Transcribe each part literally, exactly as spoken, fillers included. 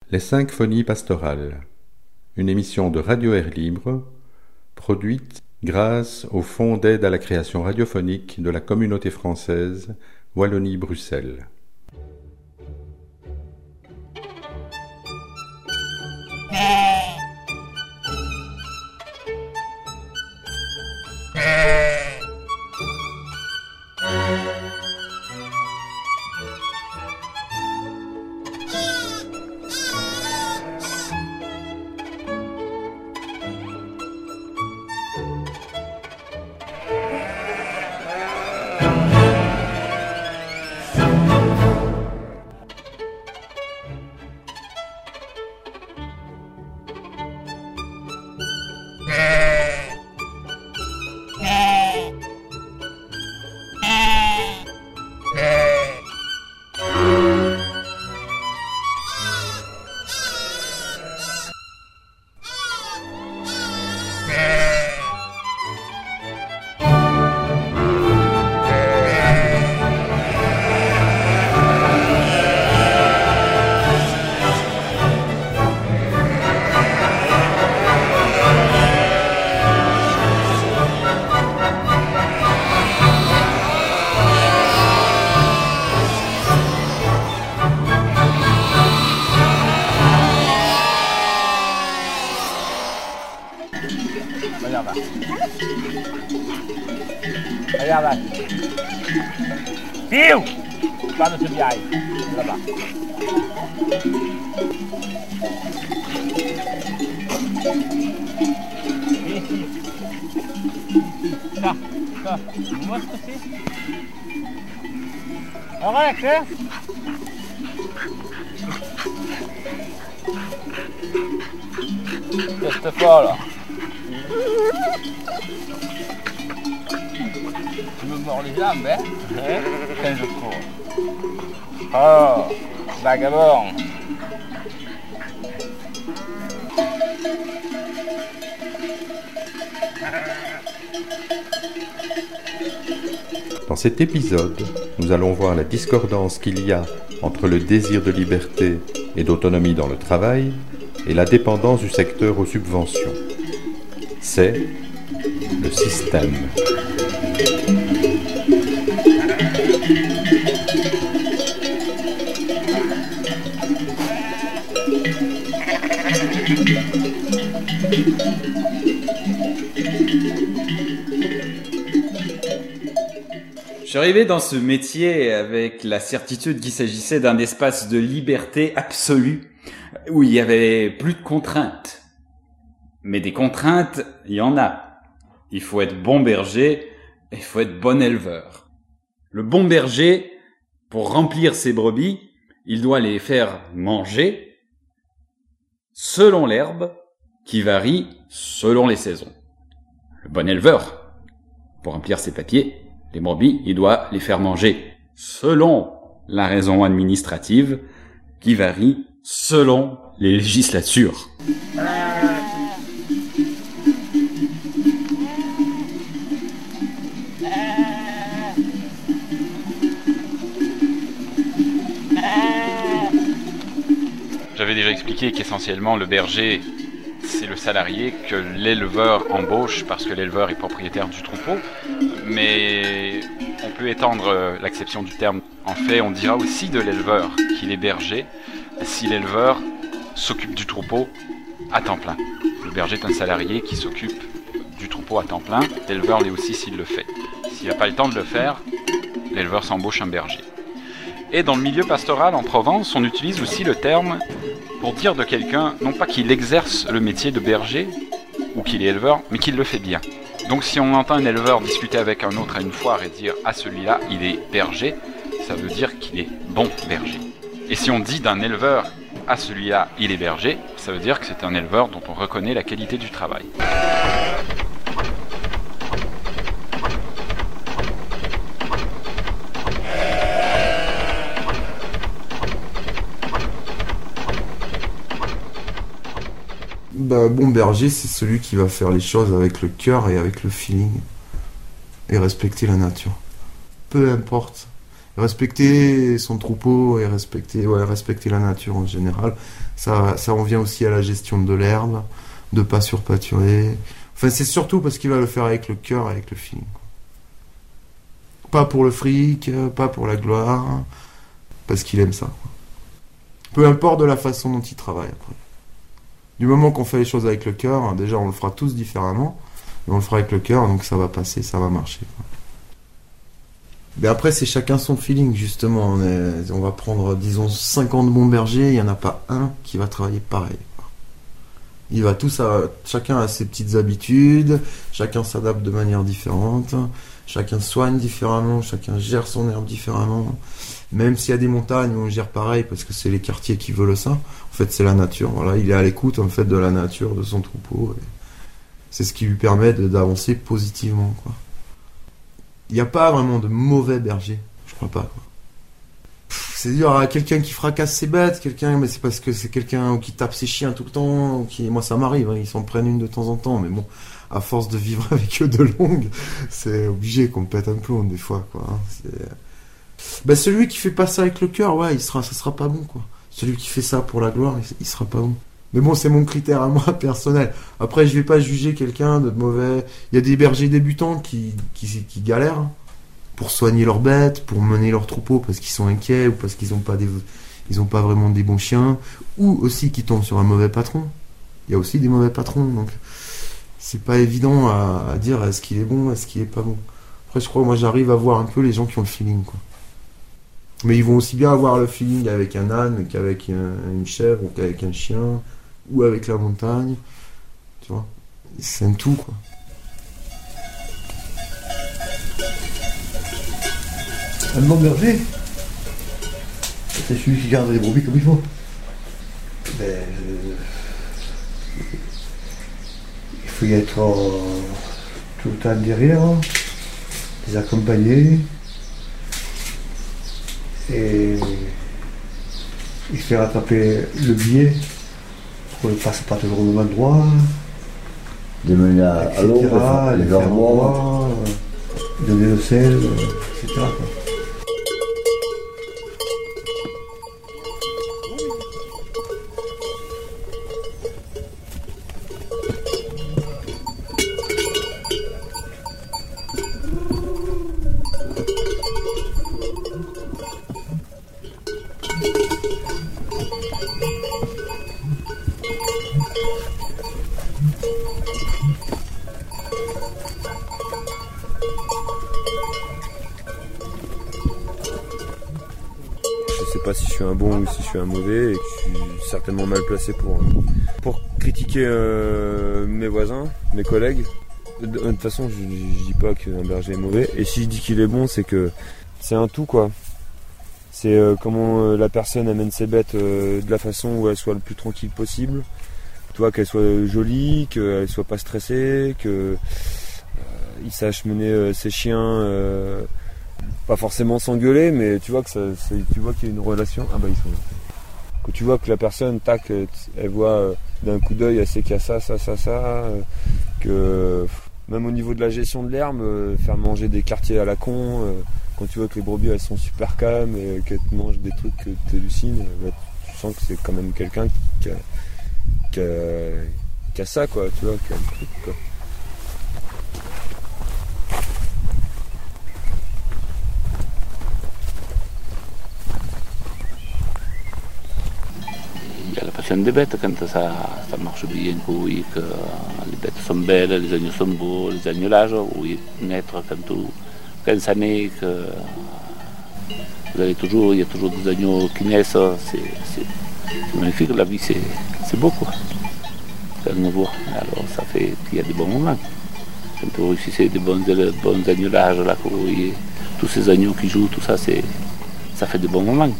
Les Symphonies pastorales, une émission de Radio Air Libre, produite grâce au Fonds d'aide à la création radiophonique de la Communauté française Wallonie-Bruxelles. Allá va. Fiu! Va no subir là bas. Ici. Ça, ça. Moi, ce aussi. Arrête, hein? Qu'est-ce que tu fais là? Tu me mords les jambes, hein? Hein? Quand je cours. Oh, vagabond. Dans cet épisode, nous allons voir la discordance qu'il y a entre le désir de liberté et d'autonomie dans le travail et la dépendance du secteur aux subventions. C'est le système. Je suis arrivé dans ce métier avec la certitude qu'il s'agissait d'un espace de liberté absolue, où il y avait plus de contraintes. Mais des contraintes, il y en a. Il faut être bon berger, et il faut être bon éleveur. Le bon berger, pour remplir ses brebis, il doit les faire manger selon l'herbe, qui varie selon les saisons. Le bon éleveur, pour remplir ses papiers, les brebis, il doit les faire manger selon la raison administrative, qui varie selon les législatures. J'avais déjà expliqué qu'essentiellement le berger, c'est le salarié que l'éleveur embauche parce que l'éleveur est propriétaire du troupeau. Mais on peut étendre l'acception du terme. En fait, on dira aussi de l'éleveur qu'il est berger si l'éleveur s'occupe du troupeau à temps plein. Le berger est un salarié qui s'occupe du troupeau à temps plein. L'éleveur l'est aussi s'il le fait. S'il n'a pas le temps de le faire, l'éleveur s'embauche un berger. Et dans le milieu pastoral en Provence, on utilise aussi le terme pour dire de quelqu'un, non pas qu'il exerce le métier de berger ou qu'il est éleveur, mais qu'il le fait bien. Donc si on entend un éleveur discuter avec un autre à une foire et dire « Ah, celui-là, il est berger », ça veut dire qu'il est bon berger. Et si on dit d'un éleveur « Ah, celui-là, il est berger », ça veut dire que c'est un éleveur dont on reconnaît la qualité du travail. Bah, bon berger, c'est celui qui va faire les choses avec le cœur et avec le feeling et respecter la nature. Peu importe respecter son troupeau et respecter, ouais, respecter la nature en général. Ça, ça en vient aussi à la gestion de l'herbe, de pas surpâturer. Enfin, c'est surtout parce qu'il va le faire avec le cœur, avec le feeling. Pas pour le fric, pas pour la gloire, parce qu'il aime ça, quoi. Peu importe de la façon dont il travaille après. Du moment qu'on fait les choses avec le cœur, déjà on le fera tous différemment, mais on le fera avec le cœur, donc ça va passer, ça va marcher, quoi. Mais après, c'est chacun son feeling, justement. On, est, on va prendre, disons, cinquante bons bergers, il n'y en a pas un qui va travailler pareil, quoi. Il va tous à, chacun a ses petites habitudes, chacun s'adapte de manière différente, chacun soigne différemment, chacun gère son herbe différemment. Même s'il y a des montagnes où on gère pareil, parce que c'est les quartiers qui veulent ça, en fait c'est la nature. Voilà, il est à l'écoute en fait de la nature, de son troupeau. Et c'est ce qui lui permet de, d'avancer positivement, quoi. Il n'y a pas vraiment de mauvais berger, je crois pas, quoi. Pff, c'est dur, à quelqu'un qui fracasse ses bêtes, quelqu'un, mais c'est parce que c'est quelqu'un qui tape ses chiens tout le temps, qui, moi ça m'arrive, hein, ils s'en prennent une de temps en temps, mais bon, à force de vivre avec eux de longue, c'est obligé qu'on pète un plomb des fois, quoi. Hein, c'est... Ben, celui qui fait pas ça avec le cœur, ouais, il sera, ça sera pas bon, quoi. Celui qui fait ça pour la gloire, il, il sera pas bon. Mais bon, c'est mon critère à moi personnel. Après, je vais pas juger quelqu'un de mauvais. Il y a des bergers débutants qui, qui, qui galèrent pour soigner leurs bêtes, pour mener leur troupeau parce qu'ils sont inquiets ou parce qu'ils ont pas des, ils ont pas vraiment des bons chiens, ou aussi qui tombent sur un mauvais patron. Il y a aussi des mauvais patrons, donc c'est pas évident à, à dire est-ce qu'il est bon, est-ce qu'il est pas bon. Après, je crois, moi, j'arrive à voir un peu les gens qui ont le feeling, quoi. Mais ils vont aussi bien avoir le feeling avec un âne qu'avec un, une chèvre ou qu'avec un chien ou avec la montagne, tu vois. C'est un tout, quoi. Un bon berger, c'est celui qui garde les brebis comme il faut. Ben, euh, il faut y être euh, tout le temps derrière, les accompagner. Et il fait rattraper le biais pour ne passer pas toujours au même endroit, Des mener à, à l'eau, les les faire armoires. boire, donner le sel, et cetera quoi. Je sais pas si je suis un bon ou si je suis un mauvais et que je suis certainement mal placé pour, pour critiquer euh, mes voisins, mes collègues. De, de toute façon, je, je dis pas qu'un berger est mauvais. Et si je dis qu'il est bon, c'est que c'est un tout, quoi. C'est euh, comment euh, la personne amène ses bêtes euh, de la façon où elle soit le plus tranquille possible. Tu vois, qu'elle soit jolie, qu'elle soit pas stressée, que euh, il sache mener euh, ses chiens. Euh, Pas forcément s'engueuler, mais tu vois que ça, tu vois qu'il y a une relation. Ah bah ils sont là. Que tu vois que la personne, tac, elle voit euh, d'un coup d'œil, elle sait qu'il y a ça, ça, ça, ça. Euh, que même au niveau de la gestion de l'herbe, euh, faire manger des quartiers à la con, euh, quand tu vois que les brebis elles sont super calmes et qu'elles te mangent des trucs que tu hallucines, bah, tu sens que c'est quand même quelqu'un qui a, qui, a, qui a ça, quoi, tu vois, qui a le truc, quoi. La passion des bêtes quand ça, ça marche bien, oui, que les bêtes sont belles, les agneaux sont beaux, les agnelages, oui, naître quand, tout, quand ça naît, que vous avez toujours, il y a toujours des agneaux qui naissent, c'est, c'est, c'est magnifique, la vie c'est, c'est beau, quoi, quand on voit. Alors ça fait qu'il y a des bons moments. Quand vous réussissez des bons, des bons agnelages, là, que vous voyez tous ces agneaux qui jouent, tout ça, c'est, ça fait des bons moments.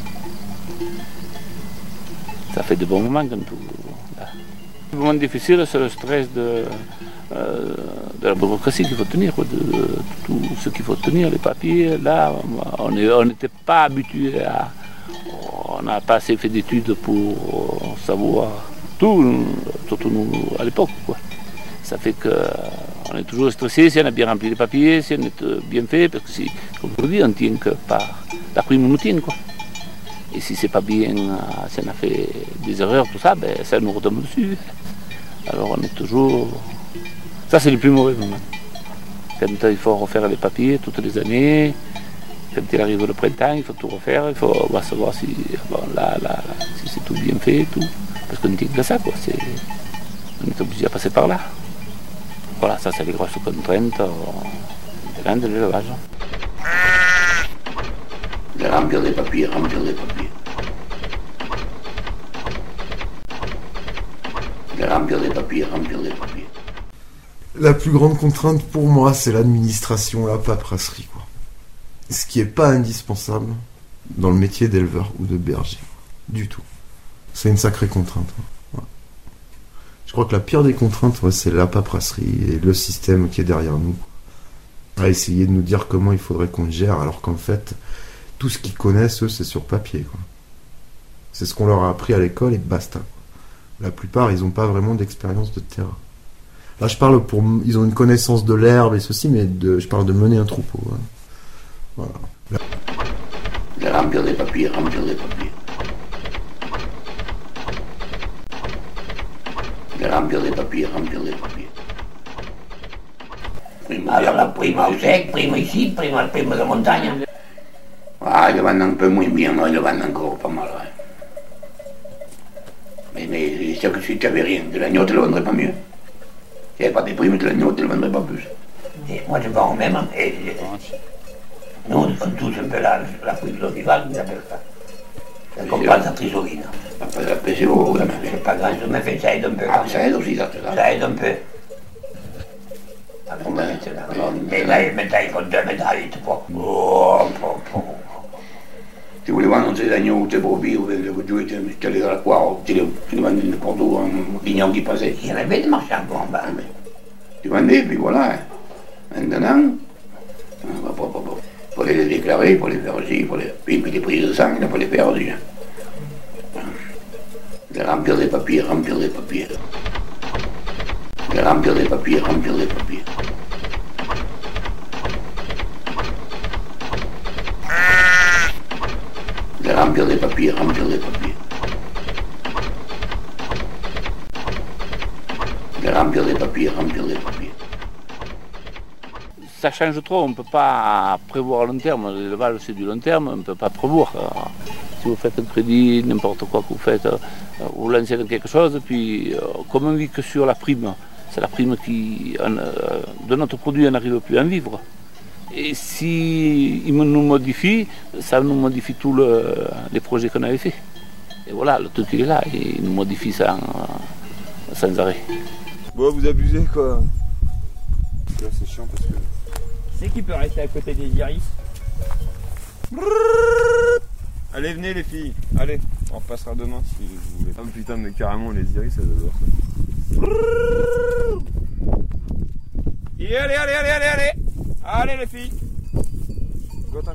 Ça fait de bons moments quand tout. Là. Le moment difficile, c'est le stress de, euh, de la bureaucratie qu'il faut tenir, de, de tout ce qu'il faut tenir, les papiers. Là, on n'était pas habitué à. On n'a pas assez fait d'études pour savoir tout, surtout nous à l'époque, quoi. Ça fait qu'on est toujours stressé si on a bien rempli les papiers, si on est bien fait, parce que si, comme je vous dis, on ne tient que par la prime nous tient, quoi. Et si c'est pas bien, si on a fait des erreurs, tout ça, ben, ça nous retombe dessus. Alors on est toujours... Ça, c'est le plus mauvais moment. Quand il faut refaire les papiers toutes les années, quand il arrive le printemps, il faut tout refaire, il faut on va savoir si, bon, là, là, là, si c'est tout bien fait, tout. Parce qu'on ne tient que ça, quoi. C'est... On est obligé à passer par là. Voilà, ça, c'est les grosses contraintes euh, de l'élevage. De remplir des papiers, remplir des papiers. De remplir des papiers, remplir des papiers. La plus grande contrainte pour moi, c'est l'administration, la paperasserie, quoi. Ce qui n'est pas indispensable dans le métier d'éleveur ou de berger, du tout. C'est une sacrée contrainte. Ouais. Je crois que la pire des contraintes, ouais, c'est la paperasserie et le système qui est derrière nous. À essayer de nous dire comment il faudrait qu'on gère, alors qu'en fait, tout ce qu'ils connaissent, eux, c'est sur papier, quoi. C'est ce qu'on leur a appris à l'école et basta. La plupart, ils n'ont pas vraiment d'expérience de terrain. Là, je parle pour... Ils ont une connaissance de l'herbe et ceci, mais de, je parle de mener un troupeau. Hein. Voilà. De remplir des papiers, remplir des papiers. De remplir des papiers, remplir des papiers. Prima, alors la prima au sec, prima ici, prima, prima de montagne. Ah, ils vendent un peu moins bien, moi, ils le vendent encore pas mal. Ouais. Mais, mais c'est sûr que si tu n'avais rien, de l'agneau, tu ne le vendrais pas mieux. Il n'y avait pas des primes de l'agneau, tu ne le vendrais pas plus. Et moi, je vends même. Et, et, nous, on touche un peu la, la prime d'ovivale, on appelle ça. La compensatrice ovine. Après la P C O, quand même. C'est pas grand, mais fait, ça aide un peu. Ah, ça aide aussi, ça, ça. Ça aide un peu. Alors, ben, c'est là. Mais là, maintenant, il faut deux mètres à huit pour. Oh, oh, oh. Si vous voulez vendre tes agneaux ou tes brebis, ou les jouets, tu allais dans la poire, tu les vendais n'importe où, un guignon qui passait. Il y en avait de marchands en bas. Tu vendais, puis voilà. Maintenant, pour les déclarer, pour les faire aussi, pour les... puis les prises de sang, il faut les faire aussi. De remplir des papiers, remplir des papiers. De remplir des papiers, remplir des papiers. De remplir des papiers, remplir des papiers. De remplir des papiers, remplir des papiers. Ça change trop, on ne peut pas prévoir à long terme. L'élevage, c'est du long terme, on ne peut pas prévoir. Si vous faites un crédit, n'importe quoi que vous faites, vous lancez dans quelque chose, puis comme on vit que sur la prime, c'est la prime qui, de notre produit, on n'arrive plus à en vivre. Et si il nous modifie, ça nous modifie tous le, les projets qu'on avait faits. Et voilà, le truc il est là, il nous modifie ça en, sans arrêt. Bon, vous abusez quoi. Là c'est chiant parce que... C'est qui peut rester à côté des iris? Allez, venez les filles, allez, on repassera demain si vous voulez. Ah putain, mais carrément les iris, ça doit voir ça. Et allez, allez, allez, allez, allez. Allez les filles. Gotham.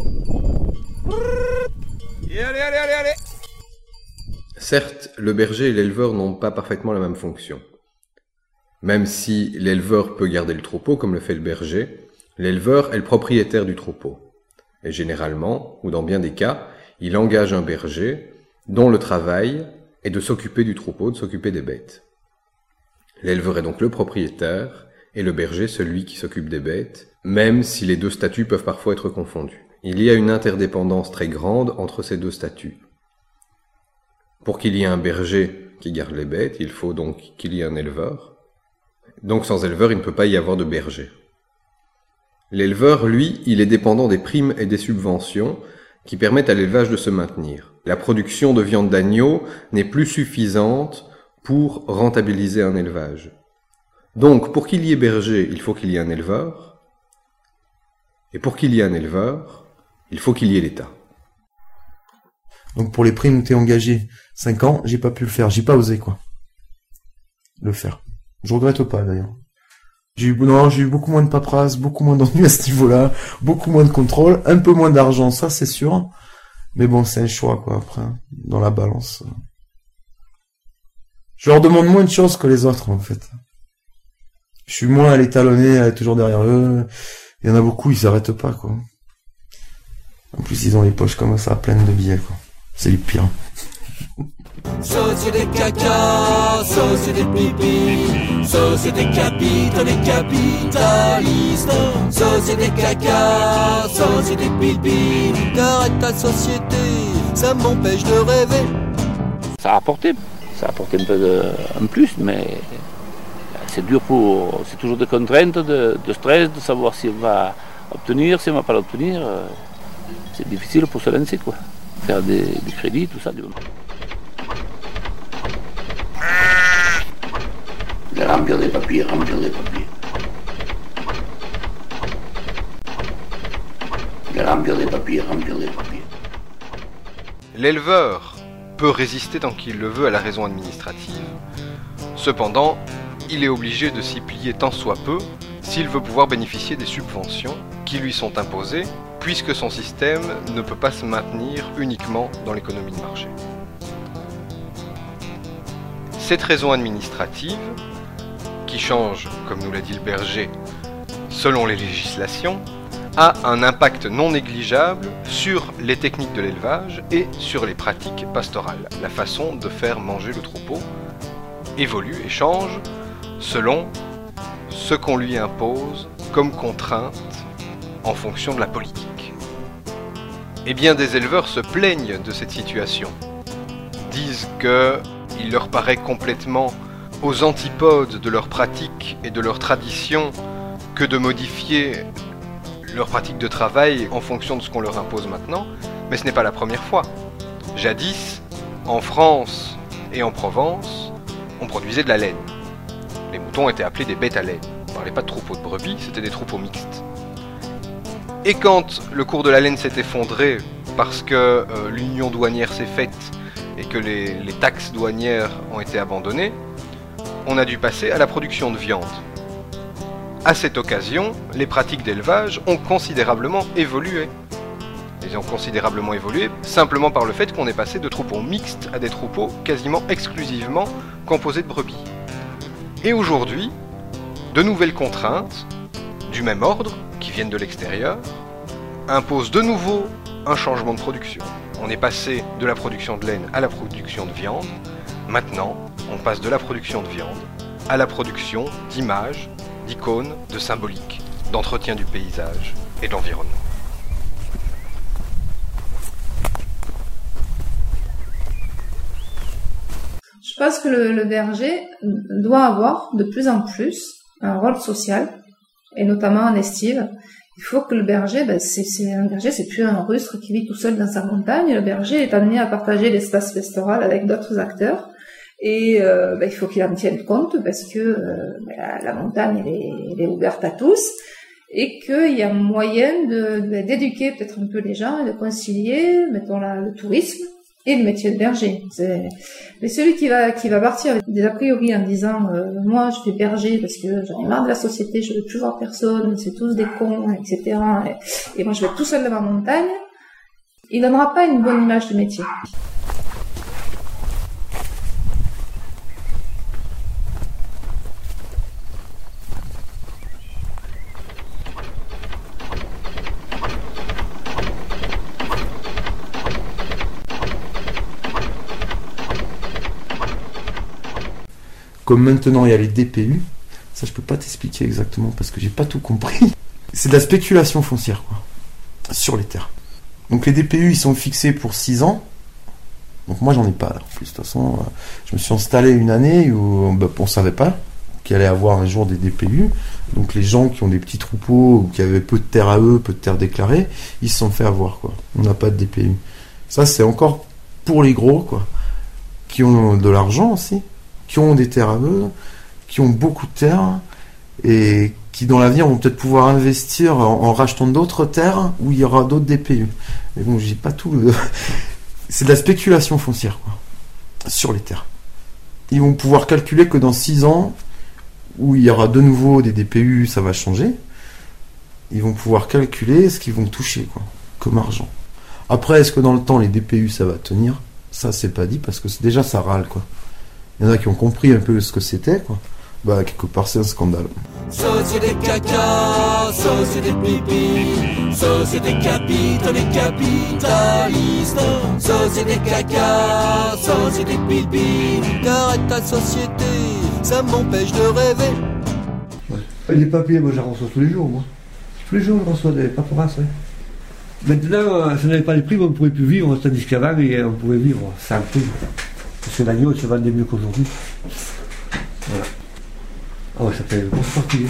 Et allez, allez, allez, allez. Certes, le berger et l'éleveur n'ont pas parfaitement la même fonction. Même si l'éleveur peut garder le troupeau comme le fait le berger, l'éleveur est le propriétaire du troupeau. Et généralement, ou dans bien des cas, il engage un berger dont le travail est de s'occuper du troupeau, de s'occuper des bêtes. L'éleveur est donc le propriétaire et le berger celui qui s'occupe des bêtes, même si les deux statuts peuvent parfois être confondus. Il y a une interdépendance très grande entre ces deux statuts. Pour qu'il y ait un berger qui garde les bêtes, il faut donc qu'il y ait un éleveur. Donc sans éleveur, il ne peut pas y avoir de berger. L'éleveur, lui, il est dépendant des primes et des subventions qui permettent à l'élevage de se maintenir. La production de viande d'agneau n'est plus suffisante pour rentabiliser un élevage. Donc, pour qu'il y ait berger, il faut qu'il y ait un éleveur. Et pour qu'il y ait un éleveur, il faut qu'il y ait l'État. Donc pour les primes où t'es engagé cinq ans, j'ai pas pu le faire, j'ai pas osé quoi. Le faire. Je regrette pas d'ailleurs. J'ai eu, non, j'ai eu beaucoup moins de paperasse, beaucoup moins d'ennuis à ce niveau-là, beaucoup moins de contrôle, un peu moins d'argent, ça c'est sûr. Mais bon, c'est un choix quoi après, dans la balance. Je leur demande moins de choses que les autres en fait. Je suis moins à les talonner, à être toujours derrière eux. Il y en a beaucoup, ils s'arrêtent pas quoi. En plus, ils ont les poches comme ça, pleines de billets, quoi. C'est le pire. Société caca, société pipi, société capitale et capitaliste, société caca, société pipi, t'arrêtes ta société, ça m'empêche de rêver. Ça a apporté, ça a apporté un peu de, un plus, mais c'est dur pour, c'est toujours des contraintes, de, de stress, de savoir si on va obtenir, si on va pas l'obtenir. C'est difficile pour se lancer, quoi. Faire des, des crédits, tout ça. De remplir des papiers, remplir des papiers. De remplir des papiers, remplir des papiers. L'éleveur peut résister tant qu'il le veut à la raison administrative. Cependant, il est obligé de s'y plier tant soit peu s'il veut pouvoir bénéficier des subventions qui lui sont imposées, puisque son système ne peut pas se maintenir uniquement dans l'économie de marché. Cette raison administrative, qui change, comme nous l'a dit le berger, selon les législations, a un impact non négligeable sur les techniques de l'élevage et sur les pratiques pastorales. La façon de faire manger le troupeau évolue et change selon ce qu'on lui impose comme contrainte en fonction de la politique. Et bien des éleveurs se plaignent de cette situation, disent qu'il leur paraît complètement aux antipodes de leurs pratiques et de leurs traditions que de modifier leur pratique de travail en fonction de ce qu'on leur impose maintenant, mais ce n'est pas la première fois. Jadis, en France et en Provence, on produisait de la laine. Les moutons étaient appelés des bêtes à laine. On ne parlait pas de troupeaux de brebis, c'était des troupeaux mixtes. Et quand le cours de la laine s'est effondré parce que euh, l'union douanière s'est faite et que les, les taxes douanières ont été abandonnées, on a dû passer à la production de viande. À cette occasion, les pratiques d'élevage ont considérablement évolué. Elles ont considérablement évolué simplement par le fait qu'on est passé de troupeaux mixtes à des troupeaux quasiment exclusivement composés de brebis. Et aujourd'hui, de nouvelles contraintes, du même ordre, qui viennent de l'extérieur, imposent de nouveau un changement de production. On est passé de la production de laine à la production de viande. Maintenant, on passe de la production de viande à la production d'images, d'icônes, de symboliques, d'entretien du paysage et de l'environnement. Je pense que le, le berger doit avoir de plus en plus un rôle social, et notamment en estive. Il faut que le berger, ben c'est, c'est un berger, c'est plus un rustre qui vit tout seul dans sa montagne. Le berger est amené à partager l'espace pastoral avec d'autres acteurs. Et euh, ben, il faut qu'il en tienne compte parce que euh, ben, la, la montagne elle est, elle est ouverte à tous et qu'il y a moyen de, de, d'éduquer peut-être un peu les gens et de concilier, mettons là, le tourisme et le métier de berger. C'est... Mais celui qui va qui va partir avec des a priori en disant euh, moi je fais berger parce que j'en ai marre de la société, je veux plus voir personne, c'est tous des cons, et cetera. Et, et moi je vais être tout seul dans ma montagne, il donnera pas une bonne image du métier. Comme maintenant il y a les D P U, ça je peux pas t'expliquer exactement parce que j'ai pas tout compris. C'est de la spéculation foncière quoi, sur les terres. Donc les D P U ils sont fixés pour six ans. Donc moi j'en ai pas là. En plus de toute façon, euh, je me suis installé une année où bah, on savait pas qu'il allait avoir un jour des D P U. Donc les gens qui ont des petits troupeaux ou qui avaient peu de terre à eux, peu de terre déclarée, ils se sont fait avoir quoi. On n'a pas de D P U. Ça c'est encore pour les gros quoi, qui ont de l'argent aussi, qui ont des terres à eux, qui ont beaucoup de terres, et qui dans l'avenir vont peut-être pouvoir investir en, en rachetant d'autres terres où il y aura d'autres D P U. Mais bon, j'ai pas tout le... C'est de la spéculation foncière, quoi, sur les terres. Ils vont pouvoir calculer que dans six ans, où il y aura de nouveau des D P U, ça va changer. Ils vont pouvoir calculer ce qu'ils vont toucher, quoi, comme argent. Après, est-ce que dans le temps, les D P U, ça va tenir ? Ça, c'est pas dit, parce que c'est, déjà, ça râle, quoi. Il y en a qui ont compris un peu ce que c'était, quoi. Bah, quelque part, c'est un scandale. Société caca, société pipi, société capitale et capitaliste. Société caca, société pipi, t'arrêtes ta société, ça m'empêche de rêver. Ouais. Les papiers, moi j'en reçois tous les jours, moi. Tous les jours je reçois des paperasses. Ouais. Maintenant, si on n'avait pas les primes, on ne pouvait plus vivre, tandis qu'avant, on pouvait vivre sans prime. Parce que l'agneau se vendait mieux qu'aujourd'hui. Voilà. Ah ouais, ça fait une grosse partie.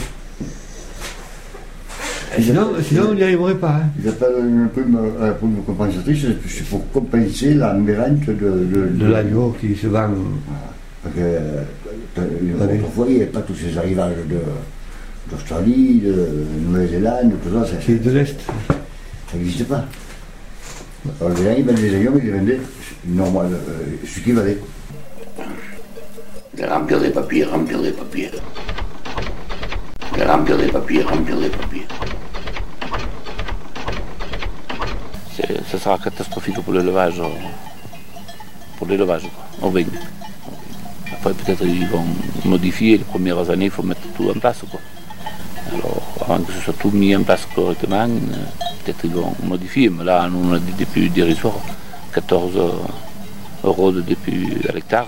Sinon, sinon on n'y arriverait pas. Hein. Ils appellent une prime, euh, prime compensatrice, c'est pour compenser la mérente de, de, de l'agneau qui se vend. Parce que euh, autrefois, il n'y avait pas tous ces arrivages d'Australie, de, de Nouvelle-Zélande, tout ça. C'est de l'Est. Ça n'existe pas. Alors les gens, ils vendent des agneaux, mais ils les vendaient normal, euh, ce qui valait. De remplir des papiers, remplir des papiers. De remplir des papiers, remplir des papiers. Ce sera catastrophique pour l'élevage, pour l'élevage, au vin. Après, peut-être ils vont modifier, les premières années, il faut mettre tout en place, quoi. Alors, avant que ce soit tout mis en place correctement, peut-être ils vont modifier, mais là, nous, on a des débuts dérisoires, quatorze euros de début à l'hectare.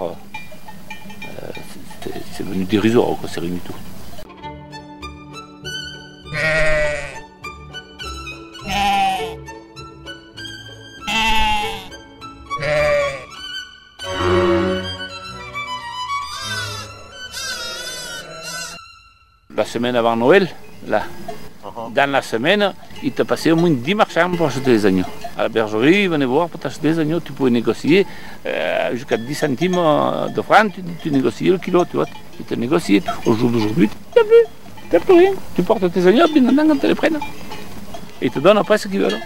C'est venu dérisoire, quoi, c'est rien du tout. La semaine avant Noël, là, dans la semaine, il t'a passé au moins dix marchands pour acheter des agneaux. À la bergerie, ils venaient voir pour t'acheter des agneaux, tu pouvais négocier euh, jusqu'à dix centimes de francs, tu, tu négociais le kilo, tu vois. Tu te négociais. Au jour d'aujourd'hui, tu n'as plus, tu n'as plus rien. Tu portes tes agneaux, bien maintenant quand tu les prennent. Et ils te donnent après ce qu'ils veulent.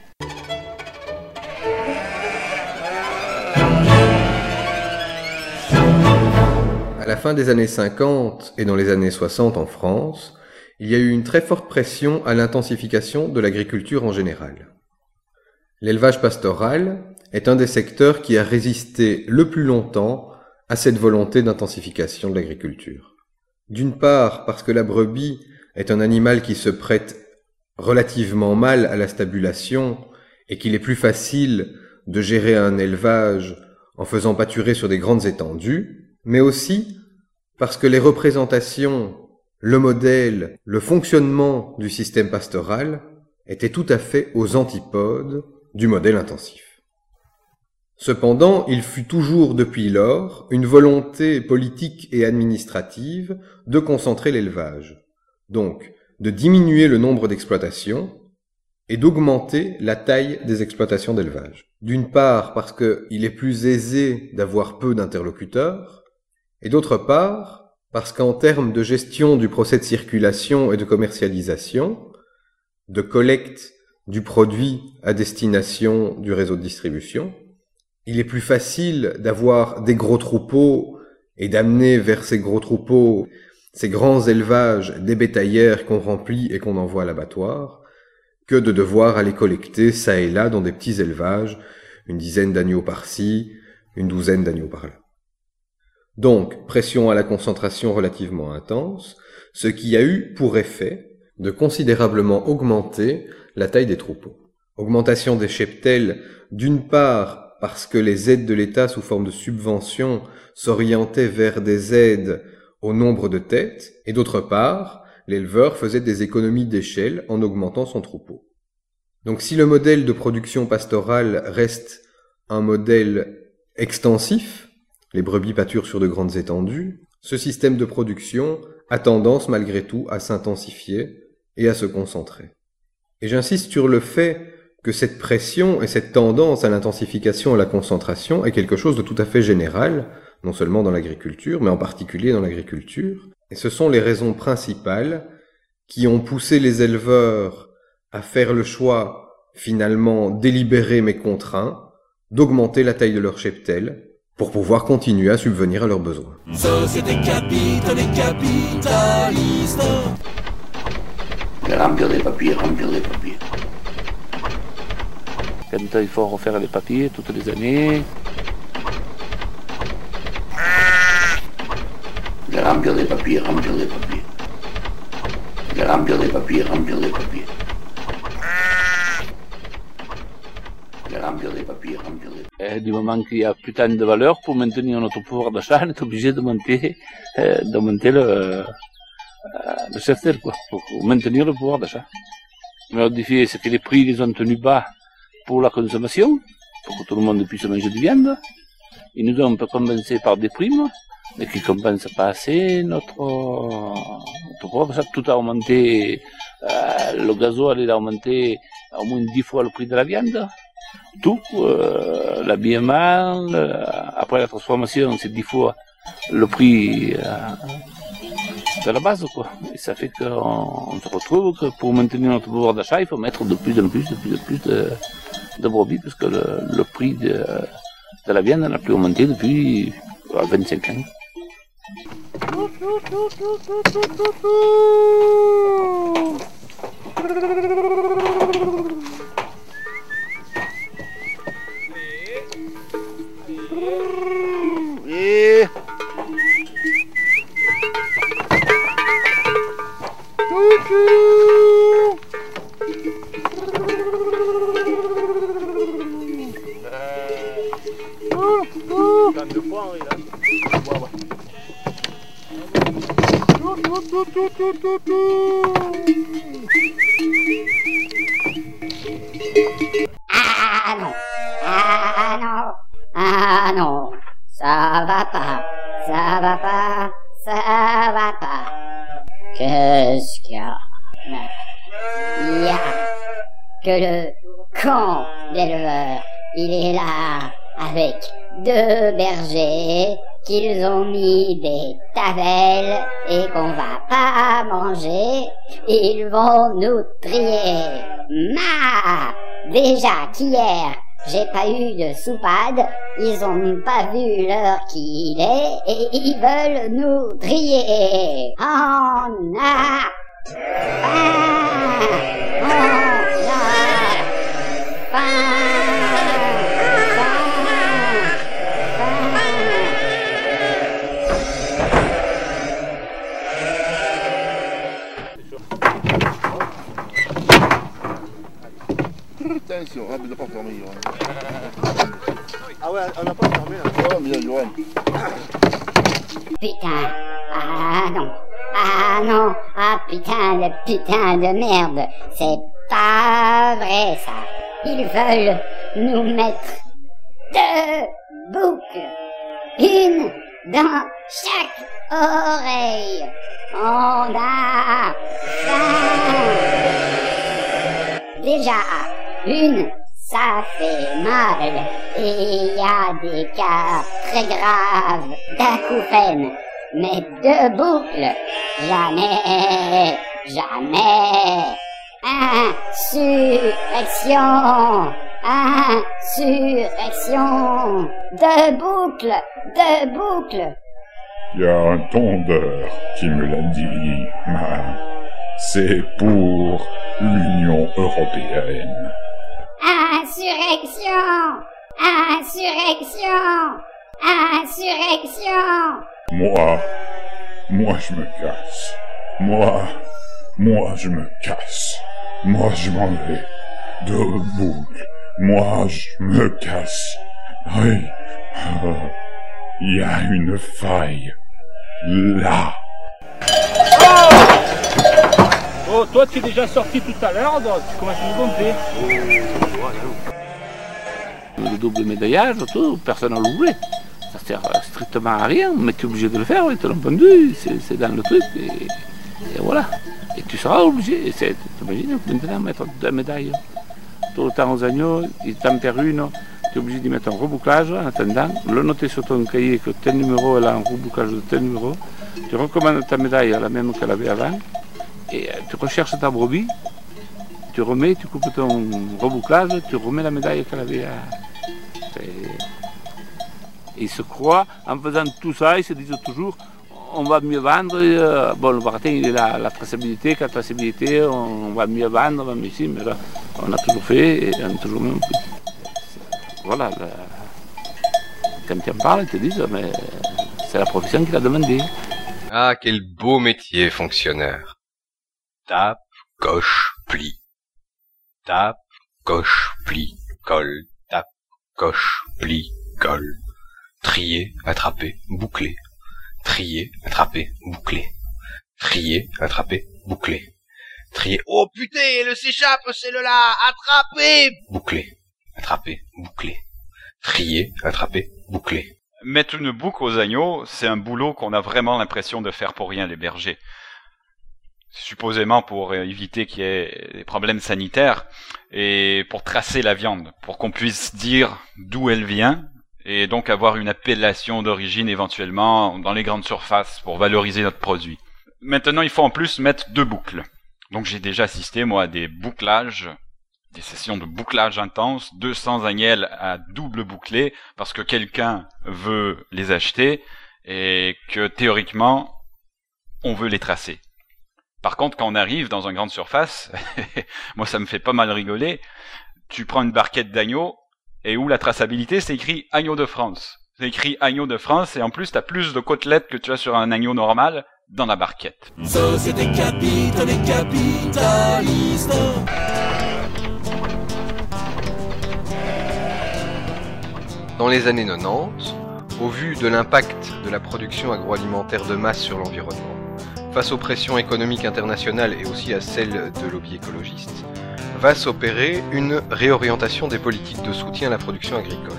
À la fin des années cinquante et dans les années soixante en France, il y a eu une très forte pression à l'intensification de l'agriculture en général. L'élevage pastoral est un des secteurs qui a résisté le plus longtemps à cette volonté d'intensification de l'agriculture. D'une part parce que la brebis est un animal qui se prête relativement mal à la stabulation et qu'il est plus facile de gérer un élevage en faisant pâturer sur des grandes étendues, mais aussi parce que les représentations, le modèle, le fonctionnement du système pastoral étaient tout à fait aux antipodes du modèle intensif. Cependant, il fut toujours depuis lors une volonté politique et administrative de concentrer l'élevage, donc de diminuer le nombre d'exploitations et d'augmenter la taille des exploitations d'élevage. D'une part parce qu'il est plus aisé d'avoir peu d'interlocuteurs, et d'autre part parce qu'en termes de gestion du procès de circulation et de commercialisation, de collecte du produit à destination du réseau de distribution, il est plus facile d'avoir des gros troupeaux et d'amener vers ces gros troupeaux, ces grands élevages, des bétaillères qu'on remplit et qu'on envoie à l'abattoir, que de devoir aller collecter ça et là dans des petits élevages, une dizaine d'agneaux par-ci, une douzaine d'agneaux par-là. Donc, pression à la concentration relativement intense, ce qui a eu pour effet de considérablement augmenter la taille des troupeaux. Augmentation des cheptels, d'une part parce que les aides de l'État sous forme de subventions s'orientaient vers des aides au nombre de têtes, et d'autre part, l'éleveur faisait des économies d'échelle en augmentant son troupeau. Donc si le modèle de production pastorale reste un modèle extensif, les brebis pâturent sur de grandes étendues, ce système de production a tendance malgré tout à s'intensifier et à se concentrer. Et j'insiste sur le fait que cette pression et cette tendance à l'intensification et à la concentration est quelque chose de tout à fait général, non seulement dans l'agriculture, mais en particulier dans l'agriculture. Et ce sont les raisons principales qui ont poussé les éleveurs à faire le choix, finalement délibéré mais contraint, d'augmenter la taille de leur cheptel pour pouvoir continuer à subvenir à leurs besoins. Société capitale et capitaliste. Remplir des papiers, remplir des papiers. Quand il faut refaire les papiers toutes les années. Remplir des papiers, remplir des papiers. De remplir des papiers, remplir des papiers. De remplir des papiers, remplir des papiers. Et du moment qu'il y a putain de valeur, pour maintenir notre pouvoir d'achat, on est obligé de monter, euh, de monter le, euh, le chef d'œuvre, quoi, pour maintenir le pouvoir d'achat. Mais le défi, c'est que les prix les ont tenus bas pour la consommation, pour que tout le monde puisse manger de viande. Ils nous ont un peu compensé par des primes, mais qui ne compensent pas assez notre, notre pouvoir d'achat. Tout a augmenté, euh, le gasoil il a augmenté au moins dix fois le prix de la viande. Tout, euh, l'habillement, euh, après la transformation, c'est dix fois le prix euh, de la base, quoi. Et ça fait qu'on on se retrouve que pour maintenir notre pouvoir d'achat, il faut mettre de plus en plus, de plus en plus de, de brebis, parce que le, le prix de, de la viande n'a plus augmenté depuis vingt-cinq ans. Et... Ah non, ah non, ah non, ça va pas, ça va pas, ça va pas. Qu'est-ce qu'il y a? Il y a que le con d'éleveur, il est là avec deux bergers qu'ils ont mis des tavelles et qu'on va pas manger. Ils vont nous trier. Ma! Déjà qu'hier, j'ai pas eu de soupade, ils ont pas vu l'heure qu'il est et ils veulent nous trier. On a faim, on a faim. Attention, on n'a pas fermé. Ah ouais, on n'a pas fermé là. Oh, bien, Johan. Putain, ah non, ah non, ah putain de putain de merde, c'est pas vrai ça. Ils veulent nous mettre deux boucles, une dans chaque oreille. On a faim. Déjà, une, ça fait mal, et il y a des cas très graves d'acouphènes. Mais deux boucles, jamais, jamais. Insurrection, insurrection. Deux boucles, deux boucles. Il y a un tondeur qui me l'a dit. C'est pour l'Union européenne. Insurrection! Insurrection! Insurrection! Moi, moi je me casse. Moi, moi je me casse. Moi je m'en vais. Deux boucles. Moi je me casse. Oui. Il y a une faille. Là. Oh, toi tu es déjà sorti tout à l'heure, donc tu commences à nous gonfler. Le double médaillage, tout, personne n'a l'oublié. Ça sert strictement à rien, mais tu es obligé de le faire, ils te l'ont pendu, c'est dans le truc, et, et voilà. Et tu seras obligé, t'imagines, maintenant mettre deux médailles. Tout le temps aux agneaux, ils t'en perdent une, tu es obligé d'y mettre un rebouclage en attendant, le noter sur ton cahier que tel numéro, elle a un rebouclage de tel numéro, tu recommandes ta médaille à la même qu'elle avait avant, et tu recherches ta brebis, tu remets, tu coupes ton rebouclage, tu remets la médaille qu'elle avait. Et ils se croient, en faisant tout ça, ils se disent toujours, on va mieux vendre. Euh, bon, le baratin, il est là, la traçabilité, la traçabilité, on, on va mieux vendre, on va mieux ici, mais là, on a toujours fait et on a toujours même fait. Voilà, là, quand tu en parles, ils te disent, mais c'est la profession qui l'a demandé. Ah, quel beau métier, fonctionnaire. tape, coche, plie. Tape, coche, plie, colle, tape, coche, plie, colle. Trier, attraper, boucler. Trier, attraper, boucler. Trier, attraper, boucler. Trier, oh putain, elle s'échappe, celle-là, attraper, boucler. Attraper, boucler. Trier, attraper, boucler. Mettre une boucle aux agneaux, c'est un boulot qu'on a vraiment l'impression de faire pour rien, les bergers. Supposément pour éviter qu'il y ait des problèmes sanitaires et pour tracer la viande, pour qu'on puisse dire d'où elle vient et donc avoir une appellation d'origine éventuellement dans les grandes surfaces pour valoriser notre produit. Maintenant, il faut en plus mettre deux boucles. Donc j'ai déjà assisté, moi, à des bouclages, des sessions de bouclage intense, deux cents agnelles à double bouclé, parce que quelqu'un veut les acheter et que théoriquement, on veut les tracer. Par contre, quand on arrive dans une grande surface, moi ça me fait pas mal rigoler, tu prends une barquette d'agneaux, et où la traçabilité, c'est écrit agneau de France. C'est écrit agneau de France, et en plus, tu as plus de côtelettes que tu as sur un agneau normal dans la barquette. Société capitale et capitaliste. Dans les années quatre-vingt-dix, au vu de l'impact de la production agroalimentaire de masse sur l'environnement, face aux pressions économiques internationales et aussi à celles de lobbies écologistes, va s'opérer une réorientation des politiques de soutien à la production agricole,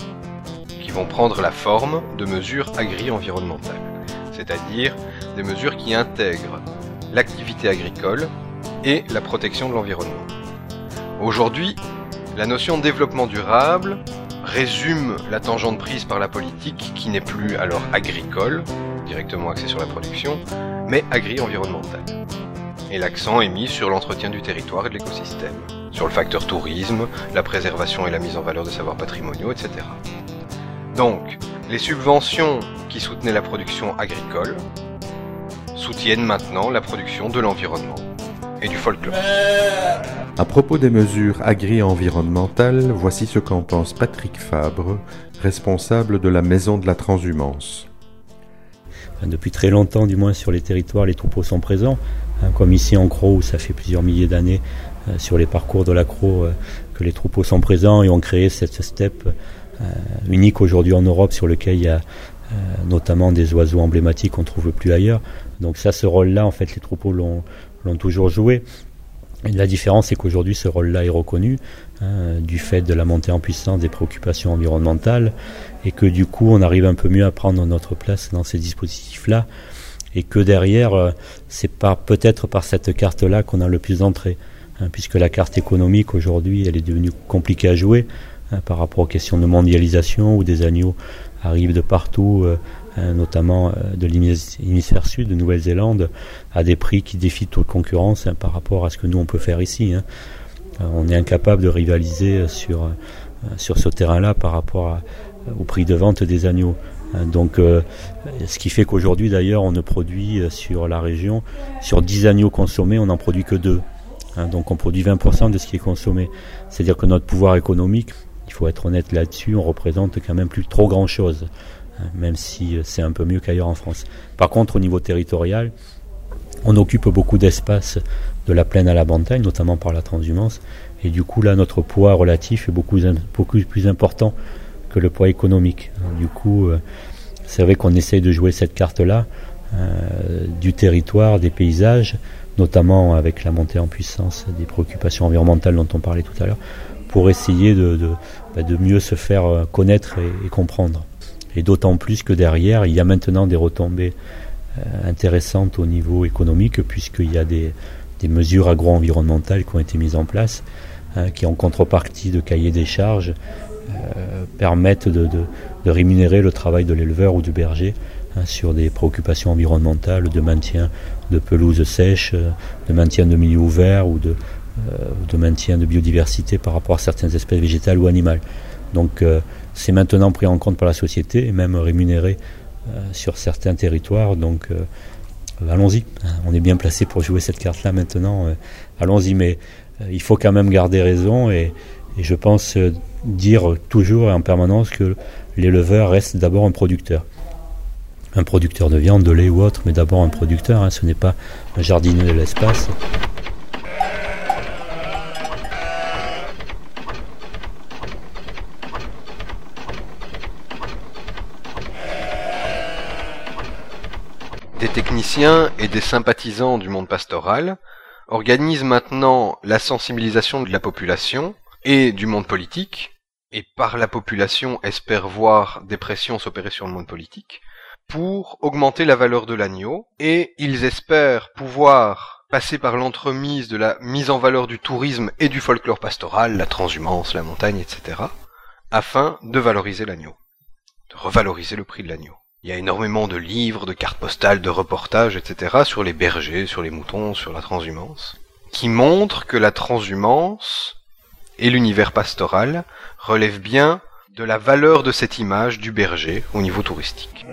qui vont prendre la forme de mesures agri-environnementales, c'est-à-dire des mesures qui intègrent l'activité agricole et la protection de l'environnement. Aujourd'hui, la notion de développement durable résume la tangente prise par la politique qui n'est plus alors agricole, directement axée sur la production, mais agri-environnementale. Et l'accent est mis sur l'entretien du territoire et de l'écosystème, sur le facteur tourisme, la préservation et la mise en valeur de savoirs patrimoniaux, et cetera. Donc, les subventions qui soutenaient la production agricole soutiennent maintenant la production de l'environnement et du folklore. À propos des mesures agri-environnementales, voici ce qu'en pense Patrick Fabre, responsable de la Maison de la Transhumance. Depuis très longtemps, du moins sur les territoires, les troupeaux sont présents. Comme ici en Crau, où ça fait plusieurs milliers d'années euh, sur les parcours de la Crau euh, que les troupeaux sont présents et ont créé cette steppe euh, unique aujourd'hui en Europe sur lequel il y a euh, notamment des oiseaux emblématiques qu'on ne trouve plus ailleurs. Donc ça, ce rôle-là, en fait, les troupeaux l'ont, l'ont toujours joué. Et la différence, c'est qu'aujourd'hui, ce rôle-là est reconnu hein, du fait de la montée en puissance des préoccupations environnementales et que du coup, on arrive un peu mieux à prendre notre place dans ces dispositifs-là. Et que derrière, c'est par, peut-être par cette carte-là qu'on a le plus d'entrées, hein, puisque la carte économique aujourd'hui, elle est devenue compliquée à jouer hein, par rapport aux questions de mondialisation où des agneaux arrivent de partout, euh, hein, notamment euh, de l'hémisphère sud, de Nouvelle-Zélande, à des prix qui défient toute concurrence hein, par rapport à ce que nous on peut faire ici. Hein. On est incapable de rivaliser sur, euh, sur ce terrain-là par rapport à, au prix de vente des agneaux. Donc, euh, ce qui fait qu'aujourd'hui, d'ailleurs, on ne produit euh, sur la région, sur dix agneaux consommés, on n'en produit que deux. Hein, donc, on produit vingt pour cent de ce qui est consommé. C'est-à-dire que notre pouvoir économique, il faut être honnête là-dessus, on représente quand même plus trop grand-chose, hein, même si euh, c'est un peu mieux qu'ailleurs en France. Par contre, au niveau territorial, on occupe beaucoup d'espace de la plaine à la montagne, notamment par la transhumance, et du coup, là, notre poids relatif est beaucoup, beaucoup plus important que le poids économique. Du coup, euh, c'est vrai qu'on essaye de jouer cette carte-là, euh, du territoire, des paysages, notamment avec la montée en puissance des préoccupations environnementales dont on parlait tout à l'heure, pour essayer de, de, bah, de mieux se faire connaître et, et comprendre. Et d'autant plus que derrière, il y a maintenant des retombées euh, intéressantes au niveau économique, puisqu'il y a des, des mesures agro-environnementales qui ont été mises en place, hein, qui en contrepartie de cahiers des charges, Euh, permettent de, de, de rémunérer le travail de l'éleveur ou du berger hein, sur des préoccupations environnementales de maintien de pelouses sèches, de maintien de milieux ouverts ou de, euh, de maintien de biodiversité par rapport à certaines espèces végétales ou animales. Donc euh, c'est maintenant pris en compte par la société et même rémunéré euh, sur certains territoires. Donc euh, allons-y, on est bien placé pour jouer cette carte-là maintenant. Euh, allons-y, mais euh, il faut quand même garder raison et, et je pense euh, dire toujours et en permanence que l'éleveur reste d'abord un producteur. un producteur de viande, de lait ou autre, mais d'abord un producteur, hein, ce n'est pas un jardinier de l'espace. Des techniciens et des sympathisants du monde pastoral organisent maintenant la sensibilisation de la population et du monde politique, et par la population espèrent voir des pressions s'opérer sur le monde politique, pour augmenter la valeur de l'agneau, et ils espèrent pouvoir passer par l'entremise de la mise en valeur du tourisme et du folklore pastoral, la transhumance, la montagne, et cetera, afin de valoriser l'agneau, de revaloriser le prix de l'agneau. Il y a énormément de livres, de cartes postales, de reportages, et cetera sur les bergers, sur les moutons, sur la transhumance, qui montrent que la transhumance et l'univers pastoral relèvent bien de la valeur de cette image du berger au niveau touristique.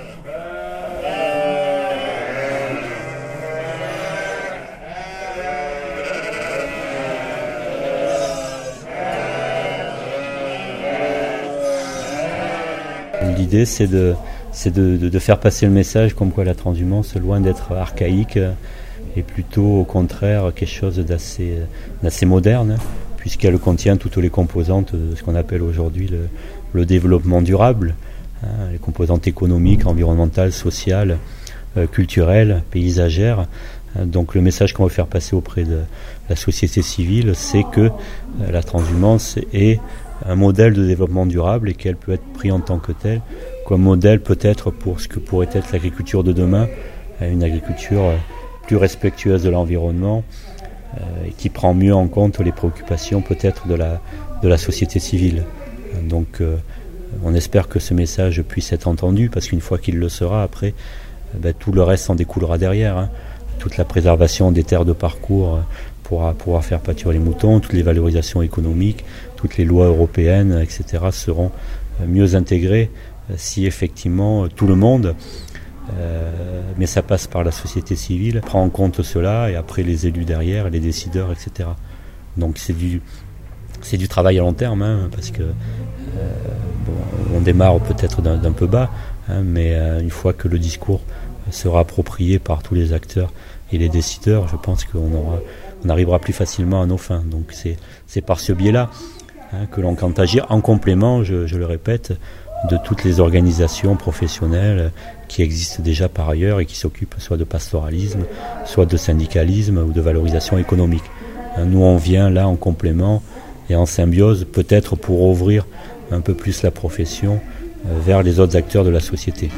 L'idée, c'est de c'est de, de, de faire passer le message comme quoi la transhumance, loin d'être archaïque, est plutôt au contraire quelque chose d'assez, d'assez moderne, puisqu'elle contient toutes les composantes de ce qu'on appelle aujourd'hui le, le développement durable, hein, les composantes économiques, environnementales, sociales, euh, culturelles, paysagères. Donc le message qu'on veut faire passer auprès de la société civile, c'est que euh, la transhumance est un modèle de développement durable et qu'elle peut être prise en tant que telle comme modèle peut-être pour ce que pourrait être l'agriculture de demain, une agriculture plus respectueuse de l'environnement et qui prend mieux en compte les préoccupations peut-être de la, de la société civile. Donc on espère que ce message puisse être entendu, parce qu'une fois qu'il le sera, après, ben, tout le reste en découlera derrière, hein. Toute la préservation des terres de parcours pourra pouvoir faire pâturer les moutons, toutes les valorisations économiques, toutes les lois européennes, et cetera seront mieux intégrées si effectivement tout le monde, euh, mais ça passe par la société civile, prend en compte cela, et après les élus derrière, les décideurs, et cetera. Donc c'est du, c'est du travail à long terme, hein, parce que euh, bon, on démarre peut-être d'un, d'un peu bas, hein, mais euh, une fois que le discours sera approprié par tous les acteurs et les décideurs, je pense qu'on aura, on arrivera plus facilement à nos fins. Donc c'est, c'est par ce biais-là, hein, que l'on compte agir en complément, je, je le répète, de toutes les organisations professionnelles qui existent déjà par ailleurs et qui s'occupent soit de pastoralisme, soit de syndicalisme ou de valorisation économique. Nous, on vient là en complément et en symbiose, peut-être pour ouvrir un peu plus la profession vers les autres acteurs de la société.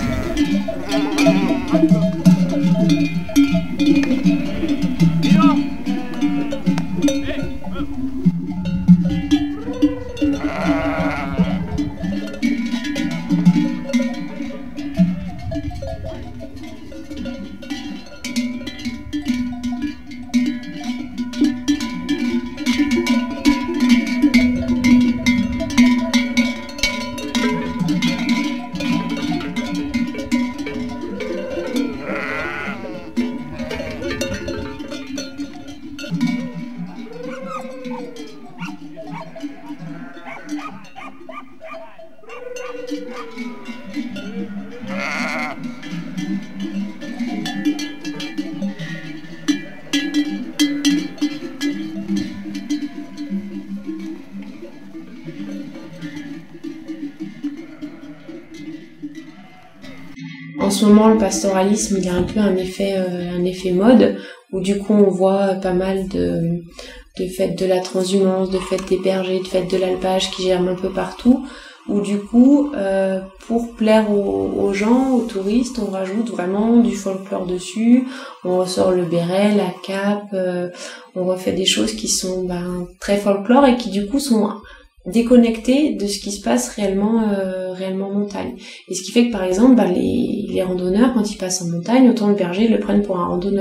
En ce moment, le pastoralisme, il a un peu un effet, euh, un effet mode, où du coup, on voit pas mal de, de fêtes de la transhumance, de fêtes des bergers, de fêtes de l'alpage qui germent un peu partout, où du coup, euh, pour plaire aux, aux gens, aux touristes, on rajoute vraiment du folklore dessus, on ressort le béret, la cape, euh, on refait des choses qui sont ben, très folklore et qui du coup sont déconnectés de ce qui se passe réellement euh, réellement en montagne. Et ce qui fait que par exemple, bah, les, les randonneurs, quand ils passent en montagne, autant le berger le prennent pour un randonneur.